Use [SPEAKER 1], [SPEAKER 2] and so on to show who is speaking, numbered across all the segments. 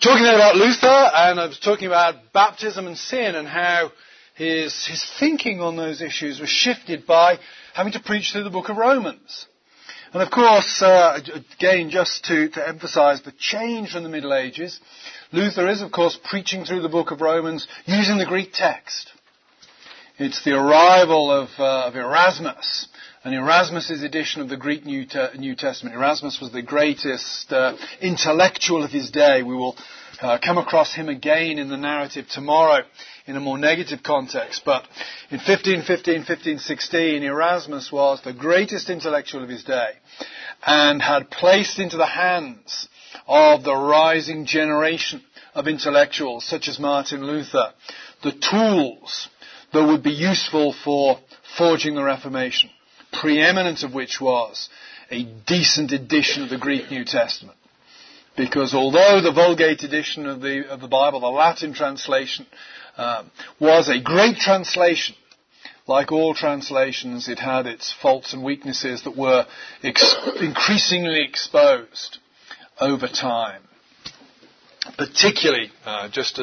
[SPEAKER 1] Talking there about Luther, and I was talking about baptism and sin and how his thinking on those issues was shifted by having to preach through the book of Romans. And of course, again, just to emphasize the change from the Middle Ages, Luther is, of course, preaching through the book of Romans using the Greek text. It's the arrival of Erasmus, and Erasmus' edition of the Greek New Testament. Erasmus was the greatest intellectual of his day. We will come across him again in the narrative tomorrow in a more negative context. But in 1515, 1516, Erasmus was the greatest intellectual of his day and had placed into the hands of the rising generation of intellectuals, such as Martin Luther, the tools that would be useful for forging the Reformation, preeminent of which was a decent edition of the Greek New Testament. Because although the Vulgate edition of the Bible, the Latin translation, was a great translation, like all translations, it had its faults and weaknesses that were increasingly exposed over time. Particularly, just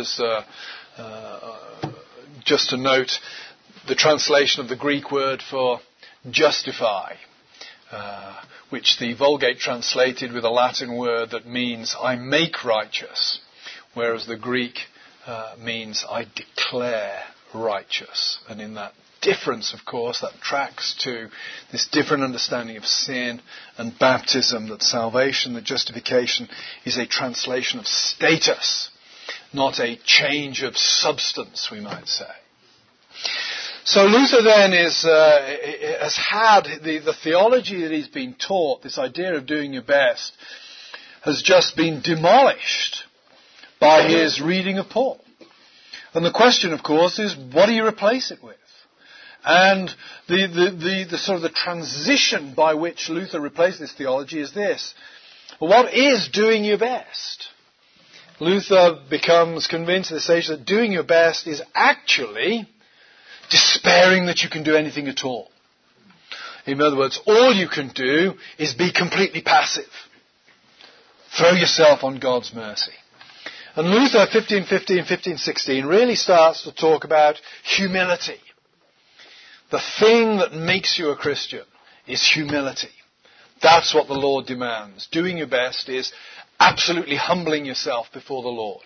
[SPEAKER 1] to note, the translation of the Greek word for justify, which the Vulgate translated with a Latin word that means I make righteous, whereas the Greek means I declare righteous. And in that difference, of course, that tracks to this different understanding of sin and baptism, that salvation, that justification is a translation of status, not a change of substance, we might say. So Luther then has had the theology that he's been taught, this idea of doing your best, has just been demolished by his reading of Paul. And the question, of course, is what do you replace it with? And the sort of the transition by which Luther replaced this theology is this. Well, what is doing your best? Luther becomes convinced at this stage that doing your best is actually despairing that you can do anything at all. In other words, all you can do is be completely passive. Throw yourself on God's mercy. And Luther, 1515, 1516, really starts to talk about humility. The thing that makes you a Christian is humility. That's what the Lord demands. Doing your best is absolutely humbling yourself before the Lord.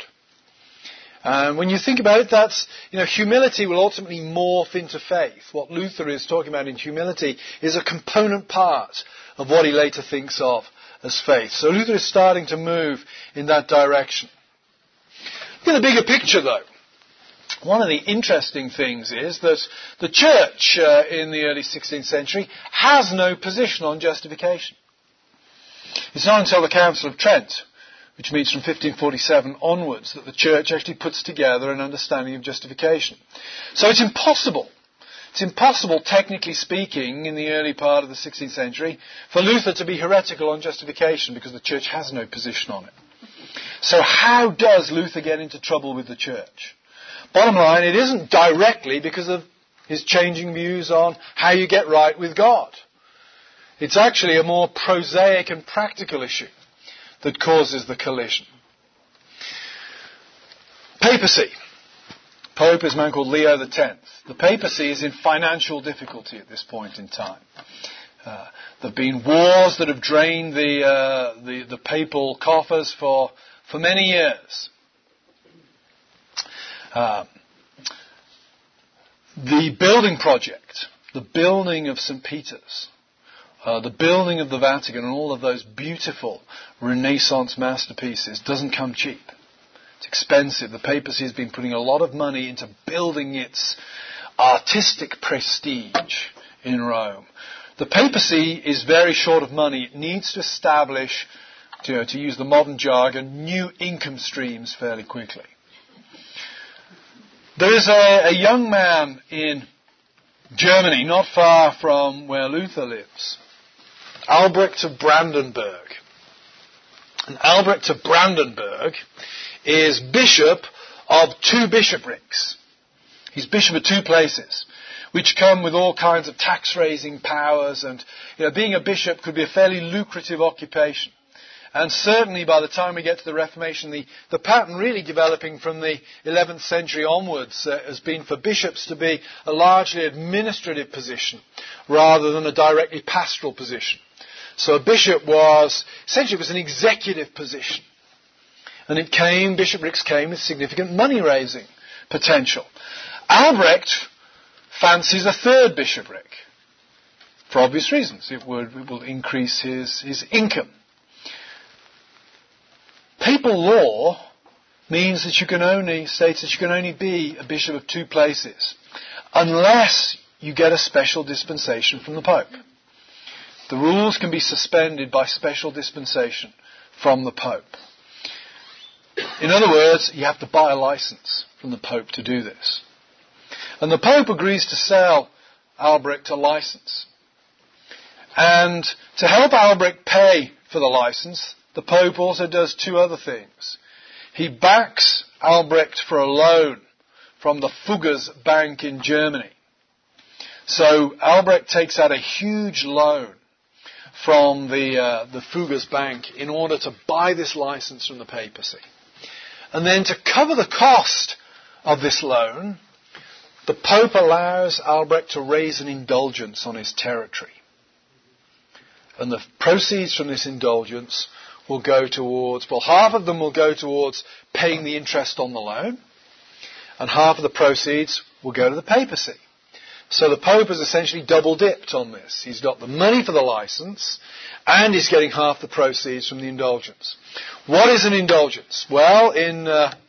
[SPEAKER 1] And when you think about it, that's, humility will ultimately morph into faith. What Luther is talking about in humility is a component part of what he later thinks of as faith. So Luther is starting to move in that direction. Look at the bigger picture, though. One of the interesting things is that the church in the early 16th century has no position on justification. It's not until the Council of Trent, which meets from 1547 onwards, that the church actually puts together an understanding of justification. So it's impossible, technically speaking, in the early part of the 16th century, for Luther to be heretical on justification because the church has no position on it. So how does Luther get into trouble with the church? Bottom line, it isn't directly because of his changing views on how you get right with God. It's actually a more prosaic and practical issue that causes the collision. Papacy. Pope is a man called Leo X. The papacy is in financial difficulty at this point in time. There have been wars that have drained the papal coffers for many years. The building project, the building of St. Peter's, the building of the Vatican and all of those beautiful Renaissance masterpieces doesn't come cheap. It's expensive. The papacy has been putting a lot of money into building its artistic prestige in Rome. The papacy is very short of money. It needs to establish, to use the modern jargon, new income streams fairly quickly. There is a young man in Germany, not far from where Luther lives, Albrecht of Brandenburg. And Albrecht of Brandenburg is bishop of two bishoprics. He's bishop of two places, which come with all kinds of tax-raising powers. And being a bishop could be a fairly lucrative occupation. And certainly by the time we get to the Reformation, the pattern really developing from the 11th century onwards has been for bishops to be a largely administrative position rather than a directly pastoral position. So a bishop was an executive position. And bishoprics came with significant money-raising potential. Albrecht fancies a third bishopric. For obvious reasons. It will increase his income. Papal law means that you can only be a bishop of two places unless you get a special dispensation from the Pope. The rules can be suspended by special dispensation from the Pope. In other words, you have to buy a license from the Pope to do this. And the Pope agrees to sell Albrecht a license. And to help Albrecht pay for the license, the Pope also does two other things. He backs Albrecht for a loan from the Fuggers Bank in Germany. So Albrecht takes out a huge loan from the Fuggers Bank in order to buy this license from the papacy. And then to cover the cost of this loan, the Pope allows Albrecht to raise an indulgence on his territory. And the proceeds from this indulgence will go towards, half of them will go towards paying the interest on the loan, and half of the proceeds will go to the papacy. So the Pope has essentially double-dipped on this. He's got the money for the license, and he's getting half the proceeds from the indulgence. What is an indulgence? Well, in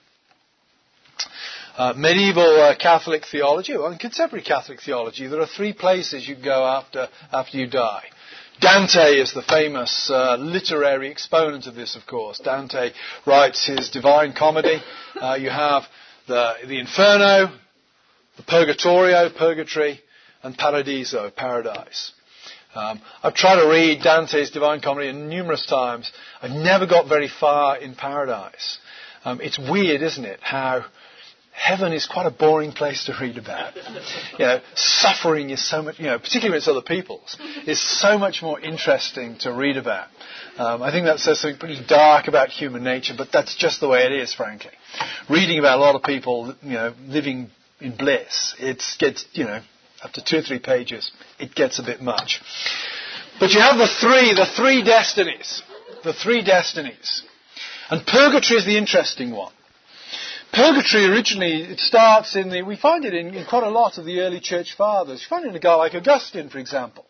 [SPEAKER 1] medieval Catholic theology, in contemporary Catholic theology, there are three places you can go after you die. Dante is the famous literary exponent of this, of course. Dante writes his Divine Comedy. You have the Inferno, the Purgatorio, purgatory, and Paradiso, paradise. I've tried to read Dante's Divine Comedy numerous times. I've never got very far in paradise. It's weird, isn't it, how heaven is quite a boring place to read about. Suffering is so much, particularly when it's other people's, is so much more interesting to read about. I think that says something pretty dark about human nature, but that's just the way it is, frankly. Reading about a lot of people, living in bliss, it gets, up to 2 or 3 pages, it gets a bit much. But you have the three destinies. The three destinies. And purgatory is the interesting one. Purgatory originally, it starts we find it in quite a lot of the early church fathers. You find it in a guy like Augustine, for example.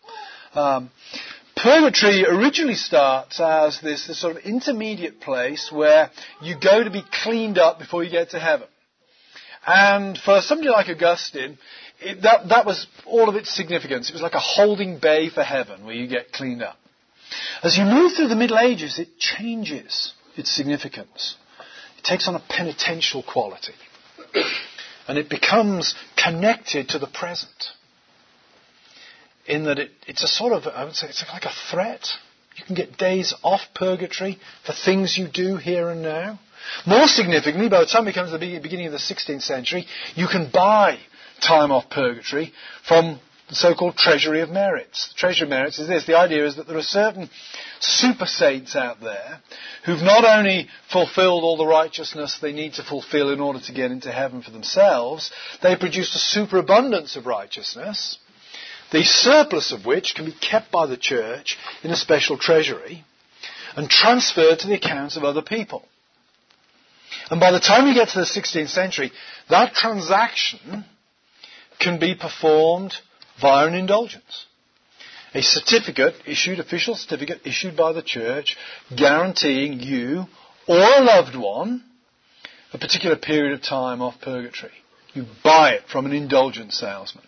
[SPEAKER 1] Purgatory originally starts as this sort of intermediate place where you go to be cleaned up before you get to heaven. And for somebody like Augustine, that was all of its significance. It was like a holding bay for heaven where you get cleaned up. As you move through the Middle Ages, it changes its significance. It takes on a penitential quality. And it becomes connected to the present. In that it's a sort of, I would say, it's like a threat. You can get days off purgatory for things you do here and now. More significantly, by the time it comes to the beginning of the 16th century, you can buy time off purgatory from the so-called Treasury of Merits. The Treasury of Merits is this. The idea is that there are certain super saints out there who've not only fulfilled all the righteousness they need to fulfill in order to get into heaven for themselves, they produced a superabundance of righteousness, the surplus of which can be kept by the church in a special treasury and transferred to the accounts of other people. And by the time you get to the 16th century, that transaction can be performed via an indulgence. A official certificate issued by the church guaranteeing you or a loved one a particular period of time off purgatory. You buy it from an indulgence salesman.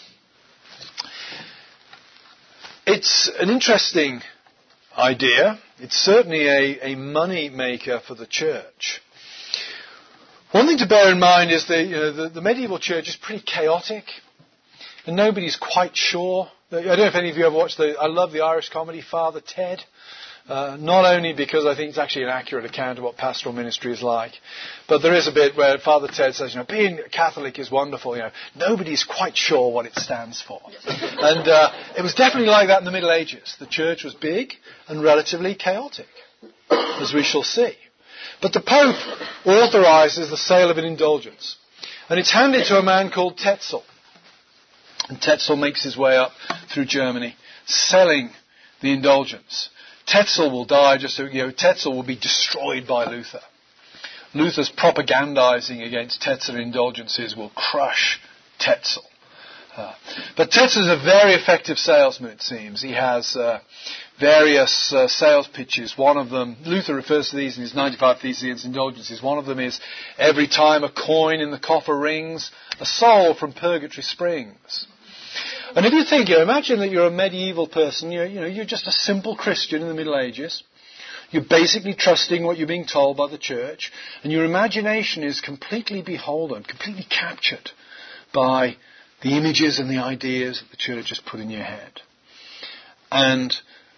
[SPEAKER 1] It's an interesting idea. It's certainly a money maker for the church. One thing to bear in mind is the medieval church is pretty chaotic, and nobody's quite sure. I don't know if any of you ever watched I love the Irish comedy Father Ted. Not only because I think it's actually an accurate account of what pastoral ministry is like, but there is a bit where Father Ted says, being Catholic is wonderful, nobody's quite sure what it stands for. And it was definitely like that in the Middle Ages. The church was big and relatively chaotic. as we shall see. But the Pope authorises the sale of an indulgence. And it's handed to a man called Tetzel. And Tetzel makes his way up through Germany, selling the indulgence. Tetzel will die, Tetzel will be destroyed by Luther. Luther's propagandizing against Tetzel indulgences will crush Tetzel. But Tetzel is a very effective salesman, it seems. He has various sales pitches. One of them, Luther refers to these in his 95 Theses against Indulgences. One of them is, every time a coin in the coffer rings, a soul from purgatory springs. And if you think, imagine that you're a medieval person, you're just a simple Christian in the Middle Ages. You're basically trusting what you're being told by the church, and your imagination is completely beholden, completely captured by the images and the ideas that the church has put in your head. And,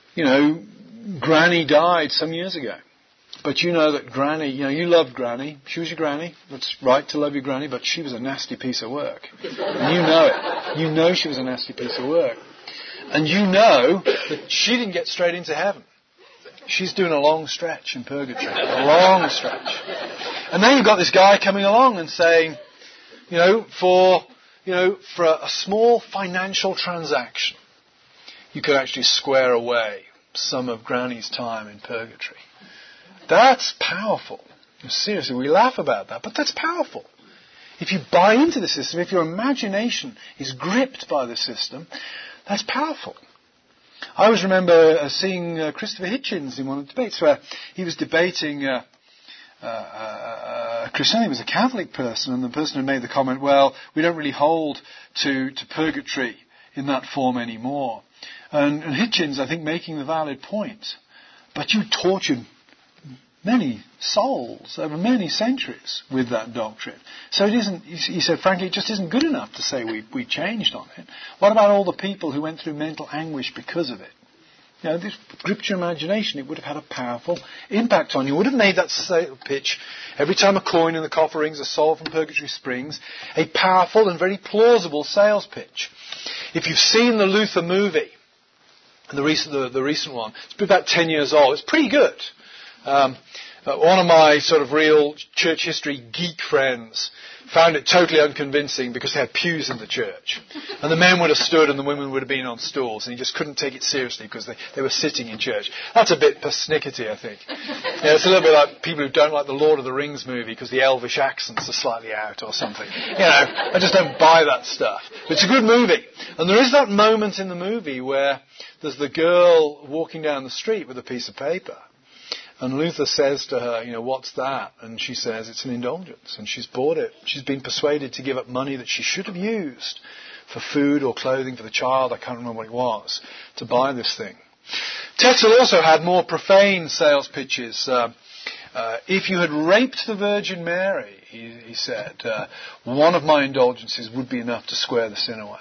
[SPEAKER 1] Granny died some years ago. But you know that Granny, you loved Granny. She was your Granny. That's right to love your Granny, but she was a nasty piece of work. And you know it. You know she was a nasty piece of work. And you know that she didn't get straight into heaven. She's doing a long stretch in purgatory. A long stretch. And then you've got this guy coming along and saying, for a small financial transaction, you could actually square away some of Granny's time in purgatory. That's powerful. Seriously, we laugh about that, but that's powerful. If you buy into the system, if your imagination is gripped by the system, that's powerful. I always remember seeing Christopher Hitchens in one of the debates where he was debating Christianity. He was a Catholic person, and the person had made the comment, well, we don't really hold to purgatory in that form anymore. And Hitchens, I think, making the valid point, but you tortured many souls over many centuries with that doctrine. So it isn't, he said, frankly, it just isn't good enough to say we changed on it. What about all the people who went through mental anguish because of it? This gripped your imagination. It would have had a powerful impact on you. It would have made that sale pitch, every time a coin in the coffer rings, a soul from purgatory springs, a powerful and very plausible sales pitch. If you've seen the Luther movie, the recent one, it's about 10 years old, it's pretty good. One of my sort of real church history geek friends found it totally unconvincing because they had pews in the church. And the men would have stood and the women would have been on stools, and he just couldn't take it seriously because they were sitting in church. That's a bit persnickety, I think. It's a little bit like people who don't like the Lord of the Rings movie because the Elvish accents are slightly out or something. I just don't buy that stuff. But it's a good movie. And there is that moment in the movie where there's the girl walking down the street with a piece of paper. And Luther says to her, what's that? And she says, it's an indulgence. And she's bought it. She's been persuaded to give up money that she should have used for food or clothing for the child, I can't remember what it was, to buy this thing. Tetzel also had more profane sales pitches. If you had raped the Virgin Mary, he said, one of my indulgences would be enough to square the sin away.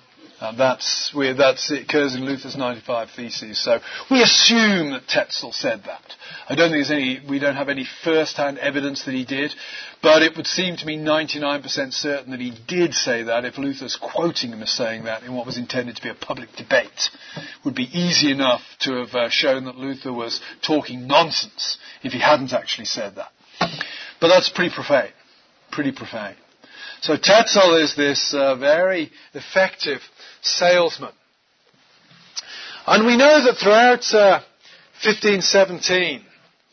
[SPEAKER 1] It occurs in Luther's 95 Theses. So we assume that Tetzel said that. I don't think we don't have any first-hand evidence that he did, but it would seem to me 99% certain that he did say that if Luther's quoting him as saying that in what was intended to be a public debate. It would be easy enough to have shown that Luther was talking nonsense if he hadn't actually said that. But that's pretty profane. Pretty profane. So Tetzel is this very effective salesman. And we know that throughout 1517,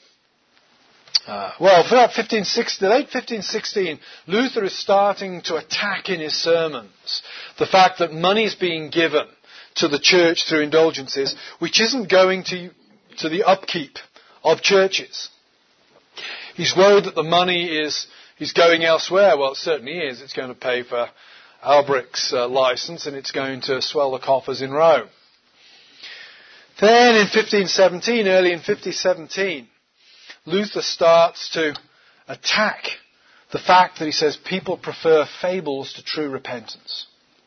[SPEAKER 1] throughout the late 1516, Luther is starting to attack in his sermons the fact that money is being given to the church through indulgences, which isn't going to the upkeep of churches. He's worried that the money is going elsewhere. Well, it certainly is. It's going to pay for Alberic's license, and it's going to swell the coffers in Rome. Then in 1517, early in 1517, Luther starts to attack the fact that he says people prefer fables to true repentance.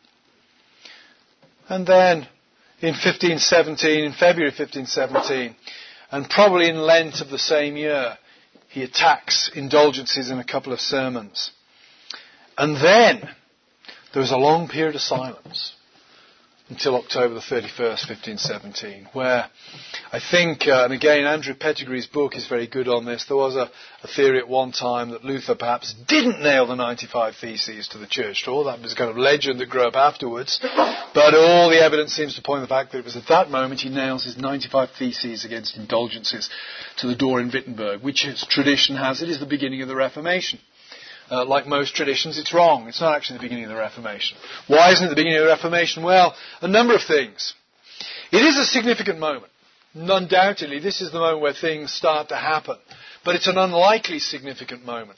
[SPEAKER 1] And then in February 1517, and probably in Lent of the same year, he attacks indulgences in a couple of sermons. And then there was a long period of silence. until October the 31st, 1517, where I think, and again, Andrew Pettigree's book is very good on this, there was a theory at one time that Luther perhaps didn't nail the 95 Theses to the church door. That was a kind of legend that grew up afterwards. But all the evidence seems to point to the fact that it was at that moment he nails his 95 Theses against indulgences to the door in Wittenberg, which its tradition has it is the beginning of the Reformation. Like most traditions, it's wrong. It's not actually the beginning of the Reformation. Why isn't it the beginning of the Reformation? Well, a number of things. It is a significant moment. Undoubtedly, this is the moment where things start to happen. But it's an unlikely significant moment.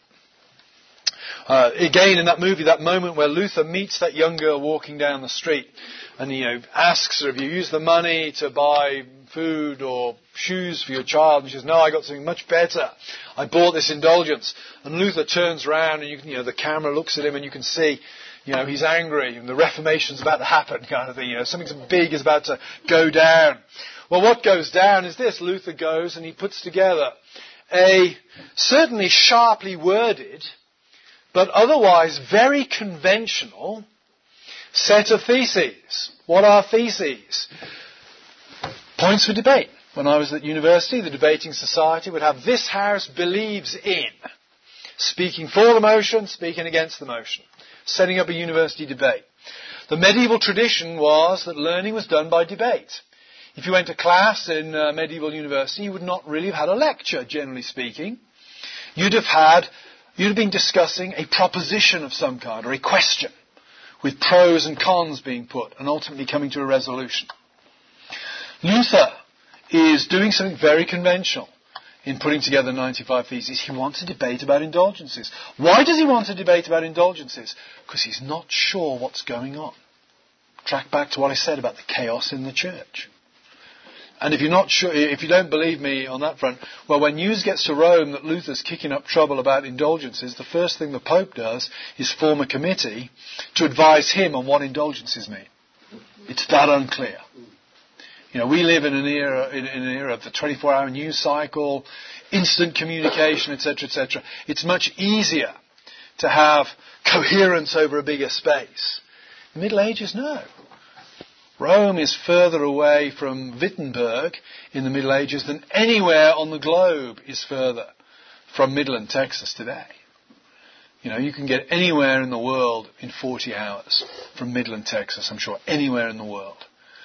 [SPEAKER 1] Again, in that movie, that moment where Luther meets that young girl walking down the street and he asks her, have you used the money to buy food or shoes for your child? And she says, no, I got something much better. I bought this indulgence. And Luther turns around and the camera looks at him and you can see, he's angry and the Reformation's about to happen kind of thing. Something big is about to go down. Well, what goes down is this. Luther goes and he puts together a certainly sharply worded but otherwise very conventional set of theses. What are theses? Points for debate. When I was at university, the debating society would have this house believes in, speaking for the motion, speaking against the motion, setting up a university debate. The medieval tradition was that learning was done by debate. If you went to class in medieval university, you would not really have had a lecture, generally speaking. You'd have been discussing a proposition of some kind, or a question, with pros and cons being put, and ultimately coming to a resolution. Luther is doing something very conventional in putting together 95 Theses. He wants a debate about indulgences. Why does he want a debate about indulgences? Because he's not sure what's going on. Track back to what I said about the chaos in the church. And if you're not sure, if you don't believe me on that front, well, when news gets to Rome that Luther's kicking up trouble about indulgences, the first thing the Pope does is form a committee to advise him on what indulgences mean. It's that unclear. We live in an era of the 24-hour news cycle, instant communication, etc., etc. It's much easier to have coherence over a bigger space. The Middle Ages, no. Rome is further away from Wittenberg in the Middle Ages than anywhere on the globe is further from Midland, Texas today. You can get anywhere in the world in 40 hours from Midland, Texas, I'm sure, anywhere in the world.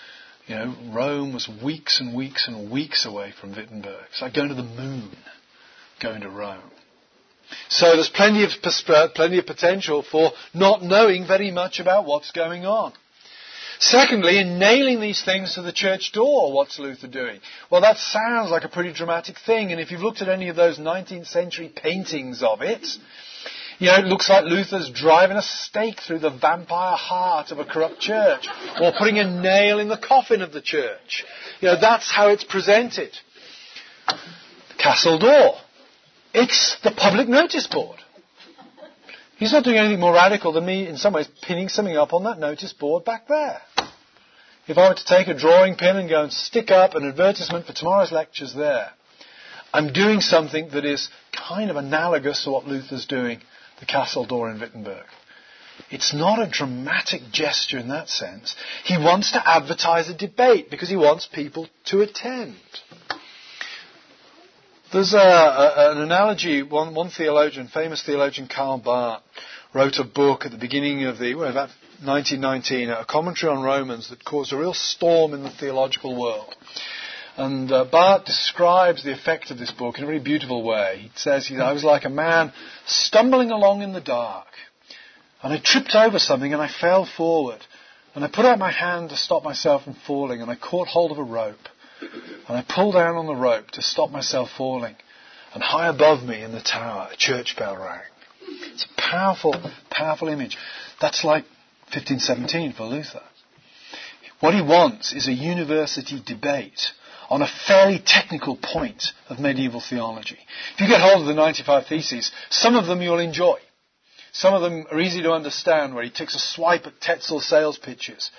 [SPEAKER 1] Rome was weeks and weeks and weeks away from Wittenberg. It's like going to the moon, going to Rome. So there's plenty of potential for not knowing very much about what's going on. Secondly, in nailing these things to the church door, what's Luther doing? Well, that sounds like a pretty dramatic thing, and if you've looked at any of those 19th century paintings of it, it looks like Luther's driving a stake through the vampire heart of a corrupt church, or putting a nail in the coffin of the church. That's how it's presented. The castle door. It's the public notice board. He's not doing anything more radical than me, in some ways, pinning something up on that notice board back there. If I were to take a drawing pin and go and stick up an advertisement for tomorrow's lectures there, I'm doing something that is kind of analogous to what Luther's doing, the castle door in Wittenberg. It's not a dramatic gesture in that sense. He wants to advertise a debate because he wants people to attend. There's an analogy. One theologian, famous theologian Karl Barth, wrote a book at the beginning of about 1919, a commentary on Romans that caused a real storm in the theological world. And Barth describes the effect of this book in a very beautiful way. He says, I was like a man stumbling along in the dark, and I tripped over something and I fell forward. And I put out my hand to stop myself from falling, and I caught hold of a rope. And I pulled down on the rope to stop myself falling. And high above me in the tower, a church bell rang. It's a powerful, powerful image. That's like 1517 for Luther. What he wants is a university debate on a fairly technical point of medieval theology. If you get hold of the 95 Theses, some of them you'll enjoy. Some of them are easy to understand, where he takes a swipe at Tetzel's sales pitches.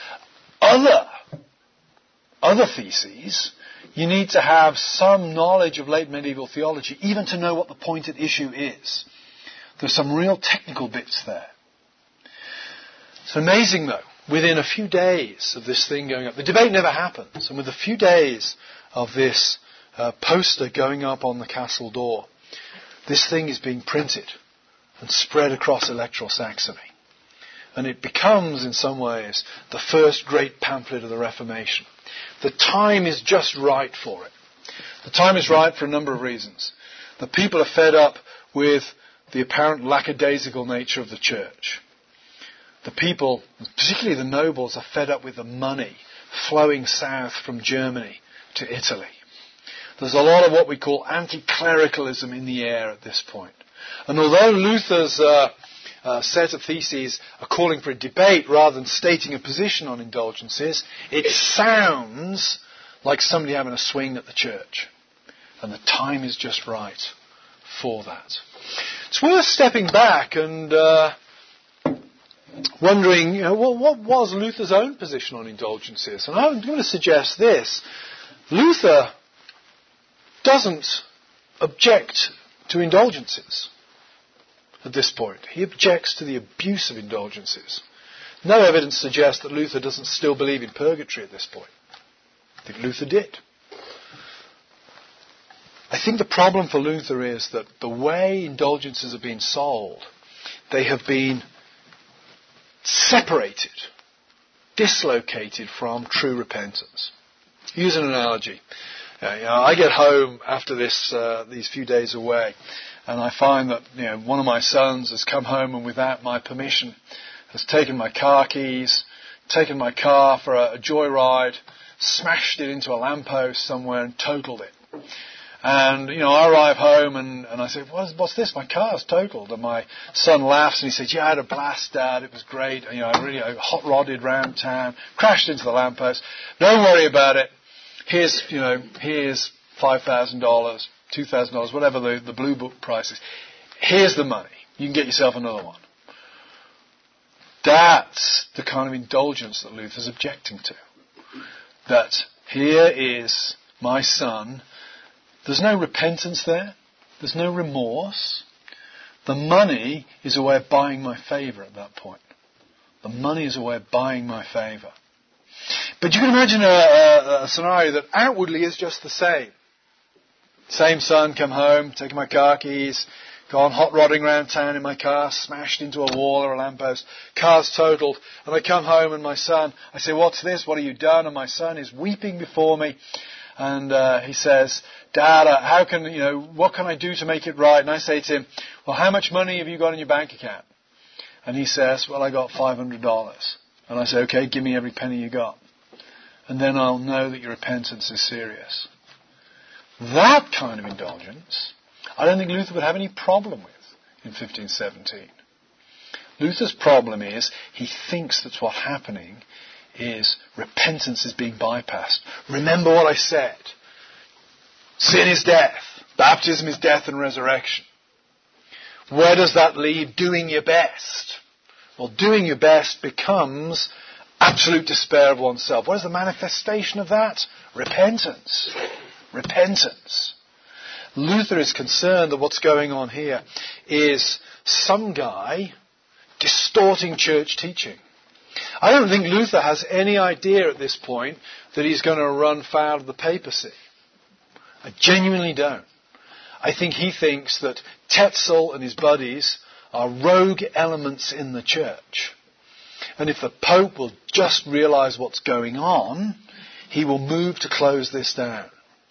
[SPEAKER 1] Other theses, you need to have some knowledge of late medieval theology, even to know what the point at issue is. There's some real technical bits there. It's amazing, though, within a few days of this thing going up, the debate never happens, and with a few days of this poster going up on the castle door, this thing is being printed and spread across electoral Saxony. And it becomes, in some ways, the first great pamphlet of the Reformation. The time is just right for it. The time is right for a number of reasons. The people are fed up with the apparent lackadaisical nature of the church. The people, particularly the nobles, are fed up with the money flowing south from Germany to Italy. There's a lot of what we call anti-clericalism in the air at this point. And although Luther's set of theses are calling for a debate rather than stating a position on indulgences, it sounds like somebody having a swing at the church. And the time is just right for that. It's worth stepping back and wondering, what was Luther's own position on indulgences? And I'm going to suggest this. Luther doesn't object to indulgences at this point. He objects to the abuse of indulgences. No evidence suggests that Luther doesn't still believe in purgatory at this point. I think Luther did. I think the problem for Luther is that the way indulgences have been sold, they have been separated, dislocated from true repentance. Use an analogy. I get home after these few days away, and I find that one of my sons has come home and without my permission has taken my car keys, taken my car for a joyride, smashed it into a lamppost somewhere and totaled it. And, I arrive home and I say, what's this? My car's totaled. And my son laughs and he says, I had a blast, Dad. It was great. I really hot-rodded round town, crashed into the lamppost. Don't worry about it. Here's $5,000, $2,000, whatever the blue book price is. Here's the money. You can get yourself another one. That's the kind of indulgence that Luther's objecting to. That here is my son. There's no repentance there. There's no remorse. The money is a way of buying my favour at that point. The money is a way of buying my favour. But you can imagine a scenario that outwardly is just the same. Same son, come home, taking my car keys, gone hot-rodding around town in my car, smashed into a wall or a lamppost, car's totaled, and I come home and my son, I say, what's this? What have you done? And my son is weeping before me, and he says, Dad, what can I do to make it right? And I say to him, well, how much money have you got in your bank account? And he says, well, I got $500. And I say, okay, give me every penny you got. And then I'll know that your repentance is serious. That kind of indulgence, I don't think Luther would have any problem with in 1517. Luther's problem is he thinks that what's happening is repentance is being bypassed. Remember what I said. Sin is death. Baptism is death and resurrection. Where does that leave doing your best? Well, doing your best becomes absolute despair of oneself. What is the manifestation of that? Repentance. Repentance. Luther is concerned that what's going on here is some guy distorting church teaching. I don't think Luther has any idea at this point that he's going to run foul of the papacy. I genuinely don't. I think he thinks that Tetzel and his buddies are rogue elements in the church. And if the Pope will just realize what's going on, he will move to close this down.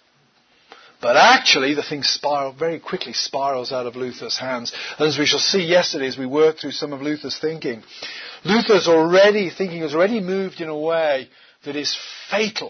[SPEAKER 1] But actually, the thing very quickly spirals out of Luther's hands. And as we shall see yesterday as we work through some of Luther's thinking, Luther's already moved in a way that is fatal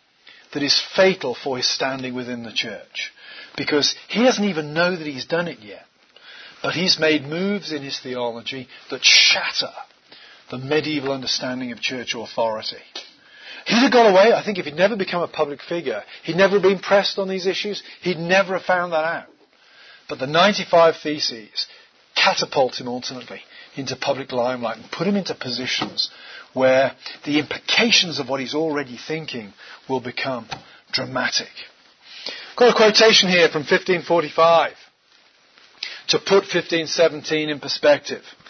[SPEAKER 1] for his standing within the church. Because he doesn't even know that he's done it yet. But he's made moves in his theology that shatter the medieval understanding of church authority. He'd have got away, I think, if he'd never become a public figure. He'd never been pressed on these issues. He'd never have found that out. But the 95 Theses catapult him ultimately into public limelight and put him into positions where the implications of what he's already thinking will become dramatic. Got a quotation here from 1545 to put 1517 in perspective.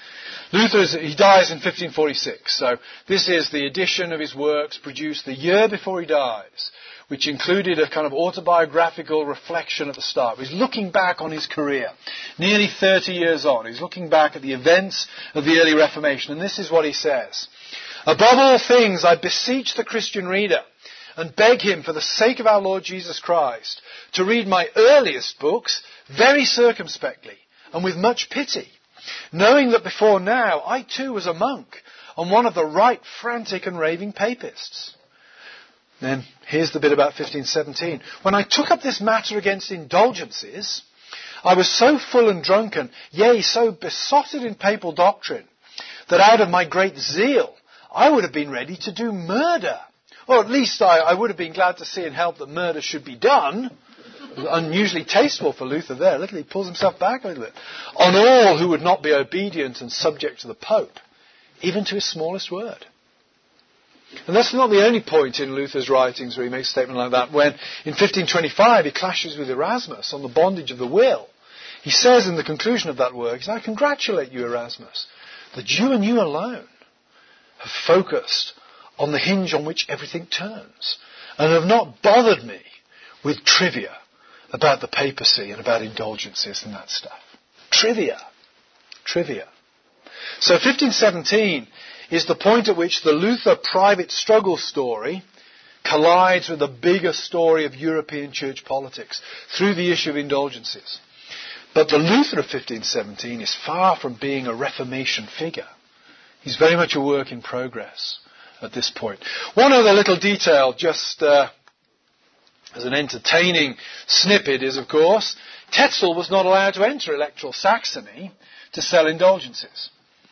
[SPEAKER 1] He dies in 1546, so this is the edition of his works produced the year before he dies, which included a kind of autobiographical reflection at the start. He's looking back on his career, nearly 30 years on. He's looking back at the events of the early Reformation, and this is what he says. Above all things, I beseech the Christian reader and beg him, for the sake of our Lord Jesus Christ, to read my earliest books very circumspectly and with much pity, knowing that before now I too was a monk and one of the right frantic and raving papists. Then here's the bit about 1517. When I took up this matter against indulgences, I was so full and drunken, yea, so besotted in papal doctrine, that out of my great zeal I would have been ready to do murder. Or at least I would have been glad to see and help that murder should be done. Unusually tasteful for Luther there. Look, he pulls himself back a little bit. On all who would not be obedient and subject to the Pope, even to his smallest word. And that's not the only point in Luther's writings where he makes a statement like that. When in 1525 he clashes with Erasmus on the bondage of the will, he says in the conclusion of that work, he says, I congratulate you, Erasmus, that you and you alone have focused on the hinge on which everything turns, and have not bothered me with trivia about the papacy and about indulgences and that stuff. Trivia. So 1517 is the point at which the Luther private struggle story collides with the bigger story of European church politics through the issue of indulgences. But the Luther of 1517 is far from being a Reformation figure. He's very much a work in progress at this point. One other little detail, just as an entertaining snippet, is, of course, Tetzel was not allowed to enter Electoral Saxony to sell indulgences.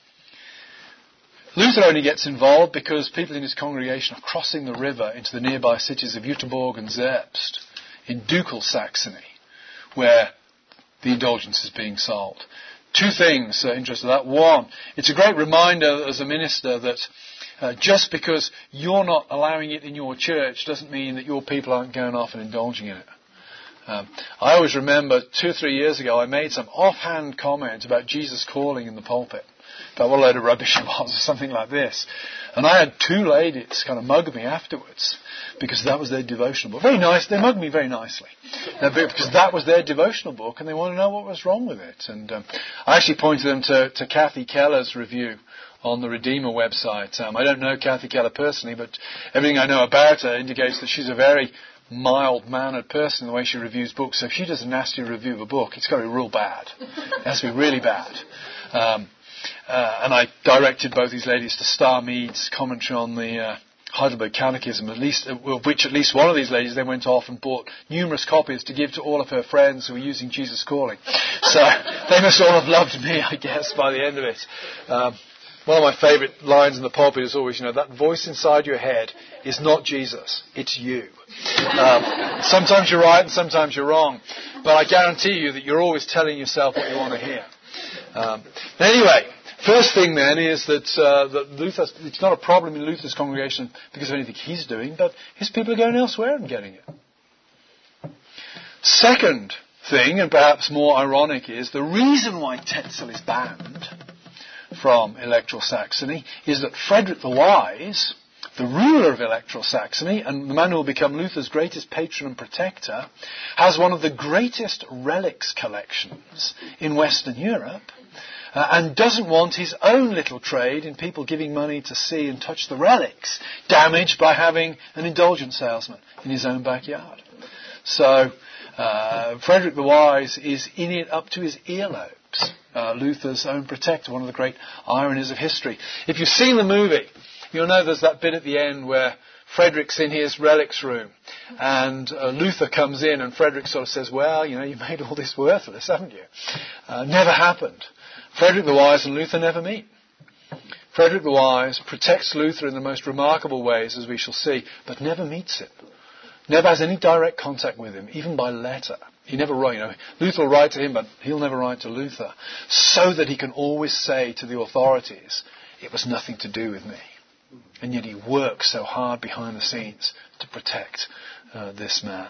[SPEAKER 1] Luther only gets involved because people in his congregation are crossing the river into the nearby cities of Jüterbog and Zerbst in Ducal Saxony, where the indulgence is being sold. Two things interested in that. One, it's a great reminder as a minister that just because you're not allowing it in your church doesn't mean that your people aren't going off and indulging in it. I always remember 2 or 3 years ago I made some offhand comment about Jesus calling in the pulpit, about what a load of rubbish it was or something like this. And I had 2 ladies kind of mug me afterwards because that was their devotional book. Very nice. They mugged me very nicely because that was their devotional book and they wanted to know what was wrong with it. And I actually pointed them to Kathy Keller's review on the Redeemer website. I don't know Kathy Keller personally, but everything I know about her indicates that she's a very mild-mannered person in the way she reviews books. So if she does a nasty review of a book, it's got to be real bad. It has to be really bad. And I directed both these ladies to Starr Mead's commentary on the Heidelberg Catechism, which at least one of these ladies then went off and bought numerous copies to give to all of her friends who were using Jesus Calling. So they must all have loved me, I guess, by the end of it. One of my favourite lines in the pulpit is always, that voice inside your head is not Jesus, it's you. Sometimes you're right and sometimes you're wrong, but I guarantee you that you're always telling yourself what you want to hear. Anyway, first thing then is that Luther, it's not a problem in Luther's congregation because of anything he's doing, but his people are going elsewhere and getting it. Second thing, and perhaps more ironic, is the reason why Tetzel is banned from Electoral Saxony is that Frederick the Wise, the ruler of Electoral Saxony, and the man who will become Luther's greatest patron and protector, has one of the greatest relics collections in Western Europe, and doesn't want his own little trade in people giving money to see and touch the relics damaged by having an indulgence salesman in his own backyard. So Frederick the Wise is in it up to his earlobes. Luther's own protector, one of the great ironies of history. If you've seen the movie, you'll know there's that bit at the end where Frederick's in his relics room and Luther comes in and Frederick sort of says, well, you made all this worthless, haven't you? Never happened. Frederick the Wise and Luther never meet. Frederick the Wise protects Luther in the most remarkable ways, as we shall see, but never meets him. Never has any direct contact with him, even by letter. He never writes. Luther will write to him, but he'll never write to Luther, so that he can always say to the authorities, it was nothing to do with me. And yet he works so hard behind the scenes to protect this man.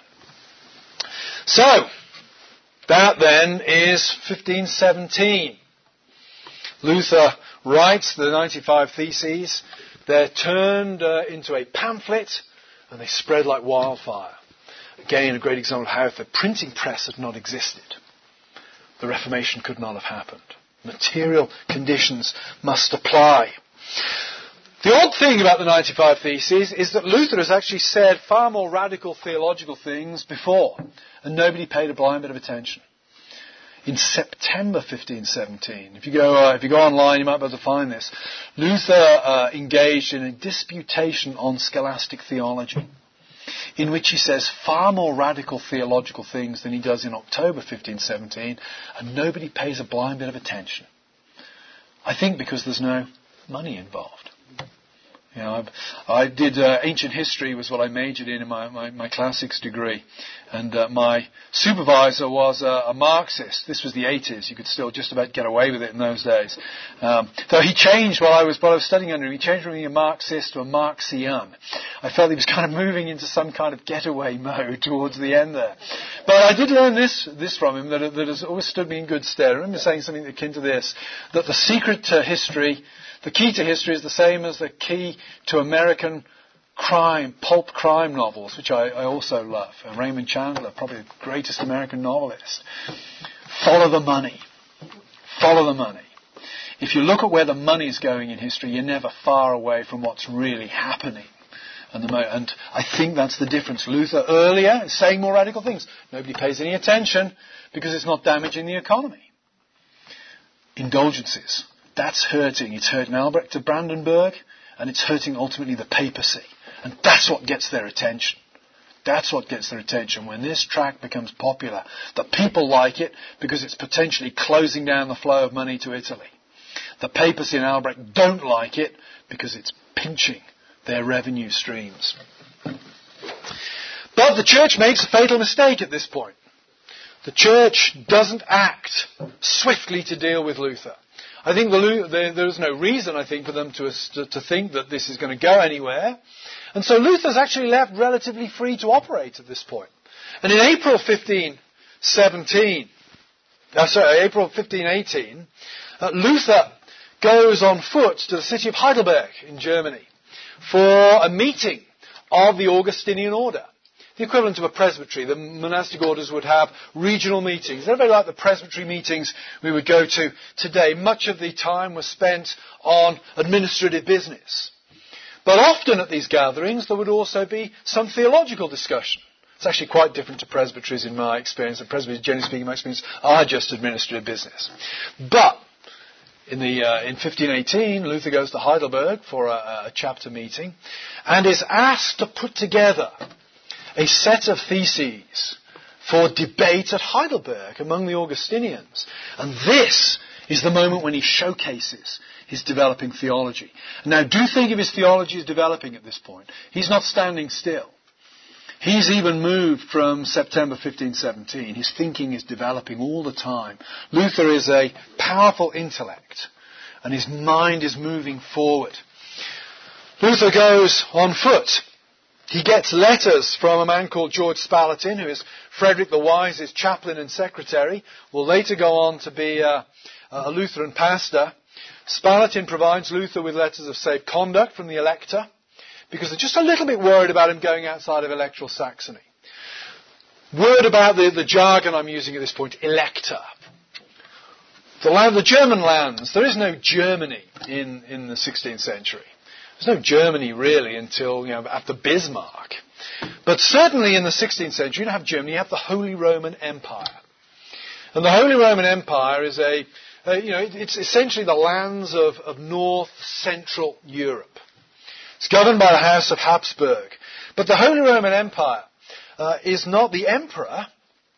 [SPEAKER 1] So, that then is 1517. Luther writes the 95 Theses. They're turned into a pamphlet and they spread like wildfire. Again, a great example of how if the printing press had not existed, the Reformation could not have happened. Material conditions must apply. The odd thing about the 95 Theses is that Luther has actually said far more radical theological things before, and nobody paid a blind bit of attention. In September 1517, if you go online, you might be able to find this. Luther engaged in a disputation on scholastic theology, in which he says far more radical theological things than he does in October 1517, and nobody pays a blind bit of attention. I think because there's no money involved. You know, I did ancient history was what I majored in my classics degree, and my supervisor was a Marxist. This was the 80s; you could still just about get away with it in those days. So he changed while I was studying under him. He changed from being a Marxist to a Marxian. I felt he was kind of moving into some kind of getaway mode towards the end there. But I did learn this from him that has always stood me in good stead. I remember saying something akin to this: that the secret to history. The key to history is the same as the key to American pulp crime novels, which I also love. Raymond Chandler, probably the greatest American novelist. Follow the money. Follow the money. If you look at where the money is going in history, you're never far away from what's really happening. And I think that's the difference. Luther earlier is saying more radical things. Nobody pays any attention because it's not damaging the economy. Indulgences. That's hurting. It's hurting Albrecht of Brandenburg, and it's hurting ultimately the papacy. And that's what gets their attention. That's what gets their attention. When this tract becomes popular, the people like it because it's potentially closing down the flow of money to Italy. The papacy and Albrecht don't like it because it's pinching their revenue streams. But the church makes a fatal mistake at this point. The church doesn't act swiftly to deal with Luther. I think there's no reason, I think, for them to think that this is going to go anywhere. And so Luther's actually left relatively free to operate at this point. And in April 1518, Luther goes on foot to the city of Heidelberg in Germany for a meeting of the Augustinian order. The equivalent of a presbytery. The monastic orders would have regional meetings. They're very like the presbytery meetings we would go to today. Much of the time was spent on administrative business. But often at these gatherings there would also be some theological discussion. It's actually quite different to presbyteries in my experience. And presbyteries, generally speaking, in my experience, are just administrative business. But in 1518, Luther goes to Heidelberg for a chapter meeting and is asked to put together a set of theses for debate at Heidelberg among the Augustinians. And this is the moment when he showcases his developing theology. Now, do think of his theology as developing at this point. He's not standing still. He's even moved from September 1517. His thinking is developing all the time. Luther is a powerful intellect, and his mind is moving forward. Luther goes on foot. He gets letters from a man called George Spalatin, who is Frederick the Wise's chaplain and secretary, will later go on to be a Lutheran pastor. Spalatin provides Luther with letters of safe conduct from the elector, because they're just a little bit worried about him going outside of electoral Saxony. Word about the jargon I'm using at this point, elector. The German lands, there is no Germany in the 16th century. There's no Germany really until after Bismarck. But certainly in the 16th century, you don't have Germany, you have the Holy Roman Empire. And the Holy Roman Empire is it's essentially the lands of North Central Europe. It's governed by the House of Habsburg. But the Holy Roman Empire the emperor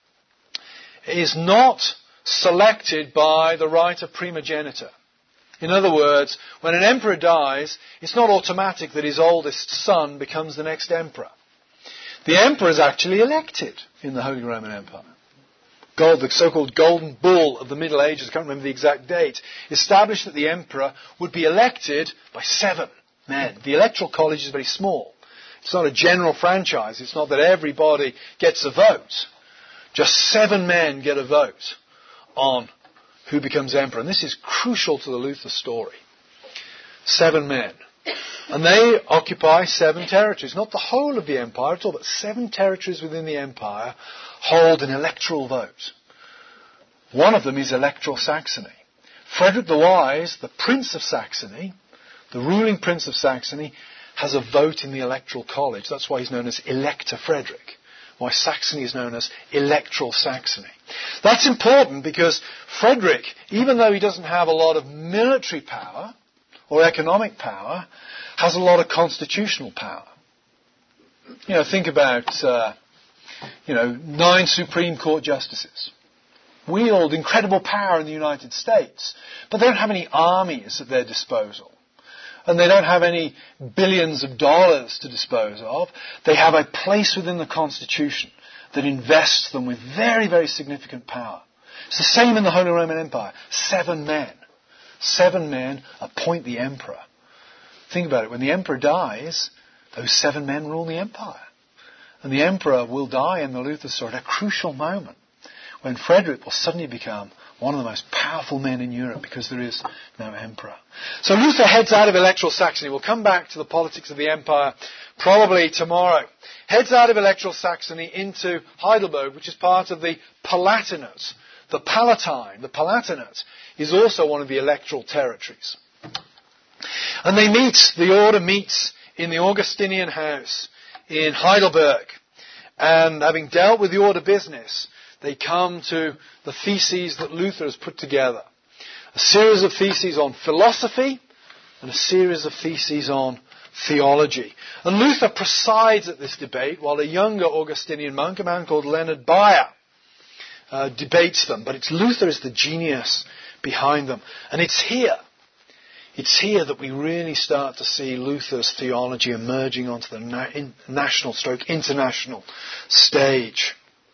[SPEAKER 1] is not selected by the right of primogeniture. In other words, when an emperor dies, it's not automatic that his oldest son becomes the next emperor. The emperor is actually elected in the Holy Roman Empire. The so-called Golden Bull of the Middle Ages, I can't remember the exact date, established that the emperor would be elected by 7 men. The electoral college is very small. It's not a general franchise. It's not that everybody gets a vote. Just 7 men get a vote on who becomes emperor. And this is crucial to the Luther story. 7 men. And they occupy 7 territories. Not the whole of the empire at all, but 7 territories within the empire hold an electoral vote. One of them is Electoral Saxony. Frederick the Wise, the Prince of Saxony, the ruling Prince of Saxony, has a vote in the Electoral College. That's why he's known as Elector Frederick. Why Saxony is known as Electoral Saxony. That's important because Frederick, even though he doesn't have a lot of military power or economic power, has a lot of constitutional power. Think about, 9 Supreme Court justices. Wield incredible power in the United States, but they don't have any armies at their disposal. And they don't have any billions of dollars to dispose of. They have a place within the Constitution that invests them with very, very significant power. It's the same in the Holy Roman Empire. 7 men. 7 men appoint the emperor. Think about it. When the emperor dies, those 7 men rule the empire. And the emperor will die in the Luther story at a crucial moment when Frederick will suddenly become one of the most powerful men in Europe because there is no emperor. So Luther heads out of Electoral Saxony. We'll come back to the politics of the empire probably tomorrow. Heads out of Electoral Saxony into Heidelberg, which is part of the Palatinate. The Palatine, the Palatinate, is also one of the electoral territories. And they meet, the order meets in the Augustinian house in Heidelberg. And having dealt with the order business, they come to the theses that Luther has put together. A series of theses on philosophy and a series of theses on theology. And Luther presides at this debate while a younger Augustinian monk, a man called Leonard Bayer, debates them. But it's Luther is the genius behind them. And it's here that we really start to see Luther's theology emerging onto the national stroke international stage.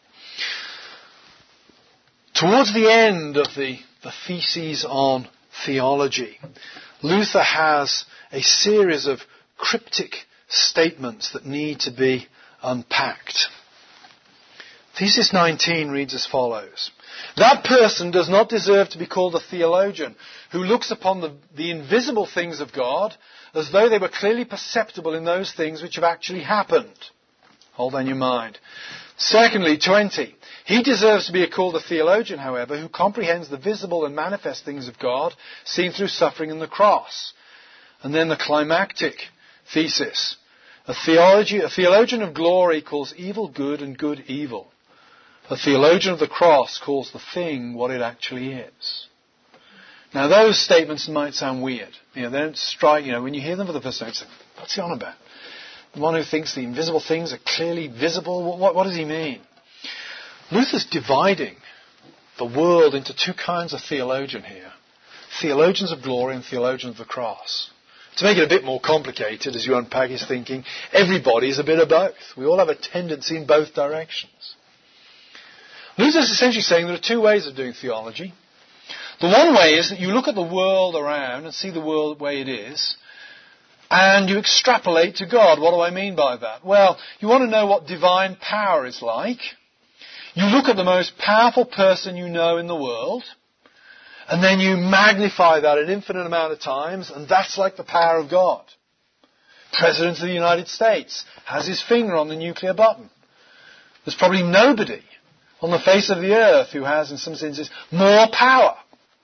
[SPEAKER 1] Towards the end of the theses on theology, Luther has a series of cryptic statements that need to be unpacked. Thesis 19 reads as follows. That person does not deserve to be called a theologian who looks upon the invisible things of God as though they were clearly perceptible in those things which have actually happened. Hold on your mind. Secondly, 20. He deserves to be called a theologian, however, who comprehends the visible and manifest things of God seen through suffering and the cross. And then the climactic thesis. A theologian of glory calls evil good and good evil. A theologian of the cross calls the thing what it actually is. Now those statements might sound weird. They don't strike, when you hear them for the first time, it's like, what's he on about? The one who thinks the invisible things are clearly visible, what does he mean? Luther's dividing the world into 2 kinds of theologian here. Theologians of glory and theologians of the cross. To make it a bit more complicated as you unpack his thinking, everybody is a bit of both. We all have a tendency in both directions. Luther's essentially saying there are 2 ways of doing theology. The one way is that you look at the world around and see the world the way it is, and you extrapolate to God. What do I mean by that? Well, you want to know what divine power is like. You look at the most powerful person you know in the world, and then you magnify that an infinite amount of times, and that's like the power of God. President of the United States has his finger on the nuclear button. There's probably nobody on the face of the earth who has, in some senses, more power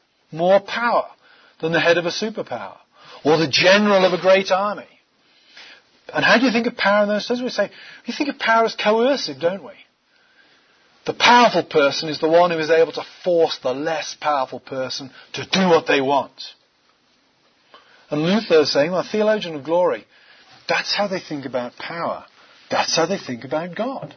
[SPEAKER 1] than the head of a superpower, or the general of a great army. And how do you think of power in those terms? We think of power as coercive, don't we? The powerful person is the one who is able to force the less powerful person to do what they want. And Luther is saying, well, theologian of glory, that's how they think about power. That's how they think about God.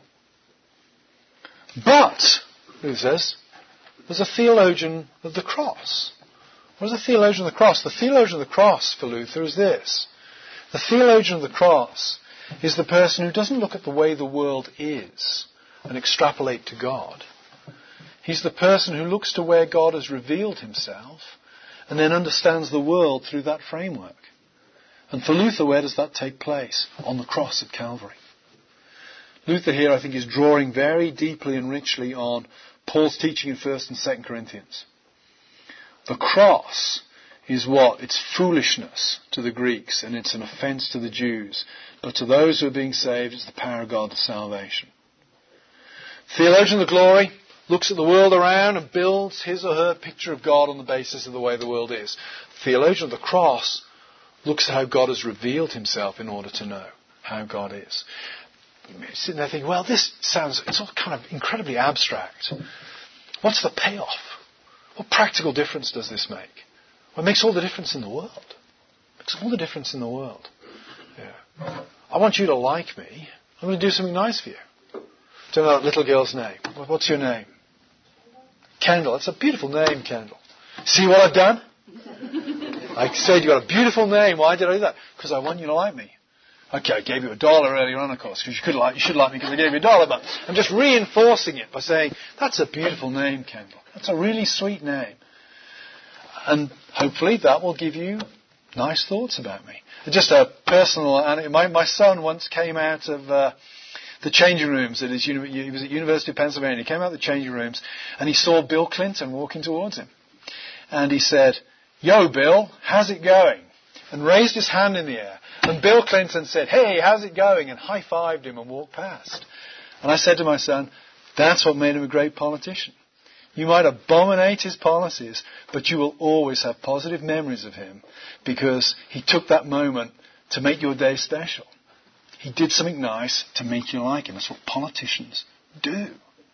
[SPEAKER 1] But, Luther says, there's a theologian of the cross. What is a theologian of the cross? The theologian of the cross for Luther is this. The theologian of the cross is the person who doesn't look at the way the world is and extrapolate to God. He's the person who looks to where God has revealed himself and then understands the world through that framework. And for Luther, where does that take place? On the cross at Calvary. Luther here, I think, is drawing very deeply and richly on Paul's teaching in 1 and 2 Corinthians. The cross is what? It's foolishness to the Greeks, and it's an offence to the Jews. But to those who are being saved, it's the power of God to salvation. Theologian of the glory looks at the world around and builds his or her picture of God on the basis of the way the world is. Theologian of the cross looks at how God has revealed himself in order to know how God is. You're sitting there thinking, well, it's all kind of incredibly abstract. What's the payoff? What practical difference does this make? Well, it makes all the difference in the world. It makes all the difference in the world. Yeah. I want you to like me. I'm going to do something nice for you. Do you know that little girl's name? What's your name? Kendall. It's a beautiful name, Kendall. See what I've done? I said you got a beautiful name. Why did I do that? Because I want you to like me. Okay, I gave you $1 earlier on, of course, because you should like me because I gave you $1. But I'm just reinforcing it by saying, that's a beautiful name, Kendall. That's a really sweet name. And hopefully that will give you nice thoughts about me. Just a personal... My son once came out of the changing rooms. He was at University of Pennsylvania. He came out of the changing rooms and he saw Bill Clinton walking towards him. And he said, "Yo, Bill, how's it going?" And raised his hand in the air. And Bill Clinton said, "Hey, how's it going?" and high-fived him and walked past. And I said to my son, that's what made him a great politician. You might abominate his policies, but you will always have positive memories of him because he took that moment to make your day special. He did something nice to make you like him. That's what politicians do.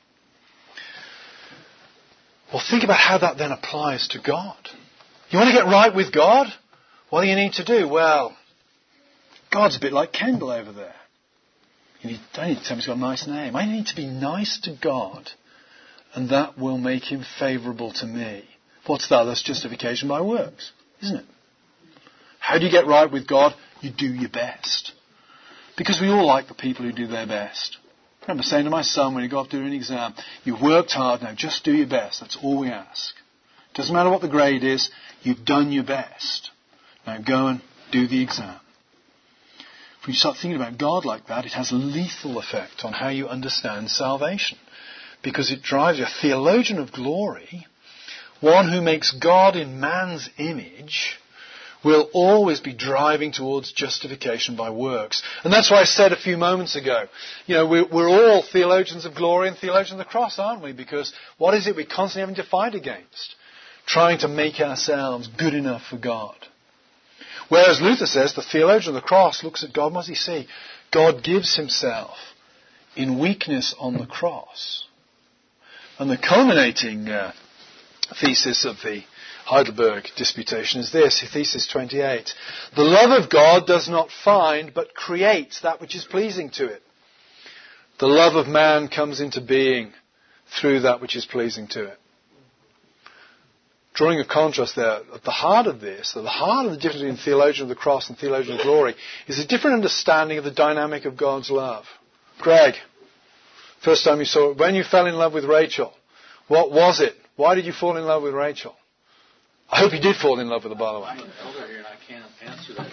[SPEAKER 1] Well, think about how that then applies to God. You want to get right with God? What do you need to do? Well, God's a bit like Kendall over there. You don't need to tell him he's got a nice name. I need to be nice to God, and that will make him favourable to me. What's that? That's justification by works, isn't it? How do you get right with God? You do your best. Because we all like the people who do their best. I remember saying to my son when he got off doing an exam, you've worked hard, now just do your best. That's all we ask. Doesn't matter what the grade is, you've done your best. Now go and do the exam. If you start thinking about God like that, it has a lethal effect on how you understand salvation. Because it drives you. A theologian of glory, one who makes God in man's image, will always be driving towards justification by works. And that's why I said a few moments ago, we're all theologians of glory and theologians of the cross, aren't we? Because what is it we're constantly having to fight against? Trying to make ourselves good enough for God. Whereas Luther says the theologian of the cross looks at God, what does he see? God gives himself in weakness on the cross. And the culminating thesis of the Heidelberg Disputation is this, thesis 28. The love of God does not find, but creates that which is pleasing to it. The love of man comes into being through that which is pleasing to it. Drawing a contrast there, at the heart of this, at the heart of the difference between theologian of the cross and theologian of glory, is a different understanding of the dynamic of God's love. Greg, first time you saw it, when you fell in love with Rachel, what was it? Why did you fall in love with Rachel? I hope you did fall in love with her, by the way.
[SPEAKER 2] I'm an elder here and I can't answer that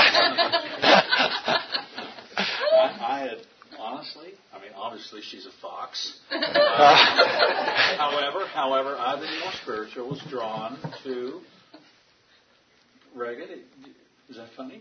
[SPEAKER 2] question. I had, honestly, obviously she's a fox. However, I, the more spiritual, was drawn to Reagan. Is that funny?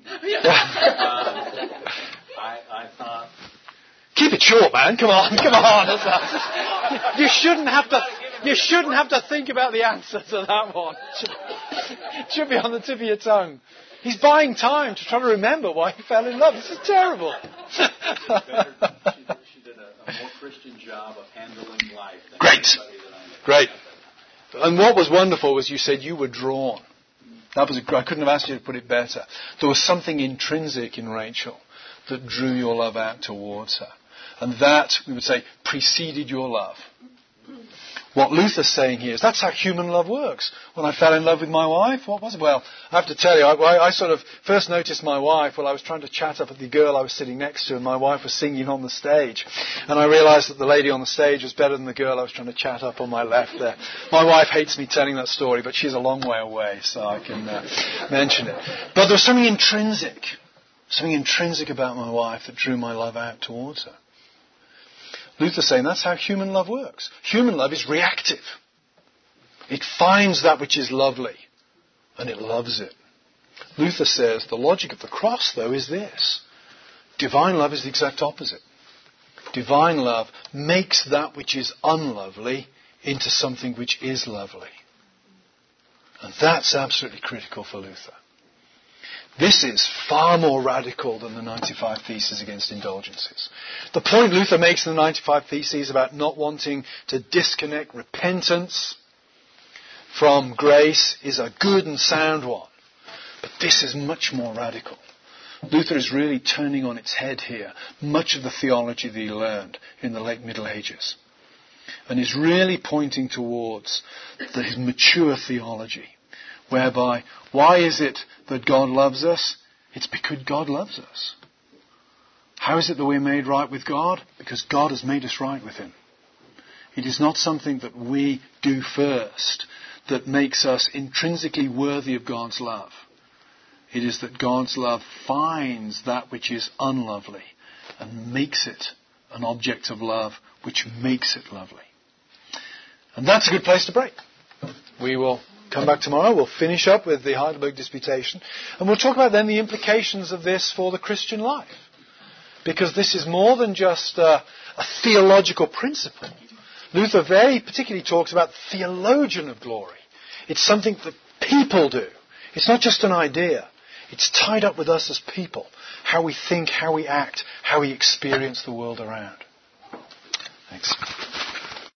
[SPEAKER 2] I thought...
[SPEAKER 1] Keep it short, man. Come on. You shouldn't have to think about the answer to that one. It should be on the tip of your tongue. He's buying time to try to remember why he fell in love. This is terrible.
[SPEAKER 2] She did a more Christian job of handling life than
[SPEAKER 1] Great.
[SPEAKER 2] anybody that I know.
[SPEAKER 1] Great. And what was wonderful was you said you were drawn. I couldn't have asked you to put it better. There was something intrinsic in Rachel that drew your love out towards her. And that, we would say, preceded your love. What Luther's saying here is that's how human love works. When I fell in love with my wife, what was it? Well, I have to tell you, I sort of first noticed my wife while I was trying to chat up at the girl I was sitting next to, and my wife was singing on the stage. And I realised that the lady on the stage was better than the girl I was trying to chat up on my left there. My wife hates me telling that story, but she's a long way away, so I can mention it. But there was something intrinsic about my wife that drew my love out towards her. Luther's saying that's how human love works. Human love is reactive. It finds that which is lovely and it loves it. Luther says the logic of the cross, though, is this. Divine love is the exact opposite. Divine love makes that which is unlovely into something which is lovely. And that's absolutely critical for Luther. This is far more radical than the 95 Theses against indulgences. The point Luther makes in the 95 Theses about not wanting to disconnect repentance from grace is a good and sound one. But this is much more radical. Luther is really turning on its head here much of the theology that he learned in the late Middle Ages. And is really pointing towards his mature theology, whereby, why is it that God loves us? It's because God loves us. How is it that we're made right with God? Because God has made us right with Him. It is not something that we do first that makes us intrinsically worthy of God's love. It is that God's love finds that which is unlovely and makes it an object of love which makes it lovely. And that's a good place to break. We will come back tomorrow. We'll finish up with the Heidelberg Disputation. And we'll talk about then the implications of this for the Christian life. Because this is more than just a theological principle. Luther very particularly talks about theologian of glory. It's something that people do. It's not just an idea. It's tied up with us as people. How we think, how we act, how we experience the world around. Thanks.